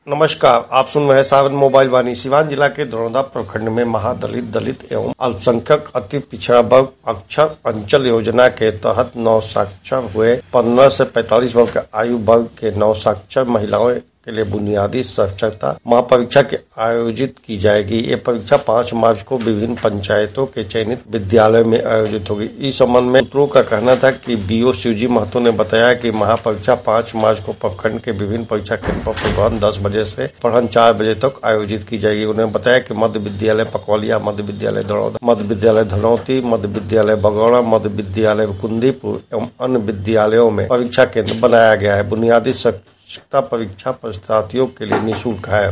नमस्कार, आप सुन रहे हैं सावन मोबाइल वाणी। सिवान जिला के धरौदा प्रखंड में महादलित, दलित एवं अल्पसंख्यक अति पिछड़ा वर्ग अक्षर अंचल योजना के तहत नवसाक्षर हुए 15 से 45 वर्ष के आयु वर्ग के नवसाक्षर महिलाओं के लिए बुनियादी साक्षरता महापरीक्षा के आयोजित की जाएगी। ये परीक्षा 5 मार्च को विभिन्न पंचायतों के चयनित विद्यालय में आयोजित होगी। इस संबंध में सूत्रों का कहना था कि बीओ शिवजी महतो ने बताया कि महापरीक्षा 5 मार्च को प्रखंड के विभिन्न परीक्षा केंद्र पर पूर्वाह्न 10 बजे से अपराह्न 4 बजे तक आयोजित की जाएगी। उन्होंने बताया कि मध्य विद्यालय पकौलिया, मध्य विद्यालय धरौदा, मध्य विद्यालय धनौती, मध्य विद्यालय बगौड़ा, मध्य विद्यालय कुंदीपुर एवं अन्य विद्यालयों में परीक्षा केंद्र बनाया गया है। बुनियादी शिक्षा परीक्षा परीक्षार्थियों के लिए निःशुल्क है।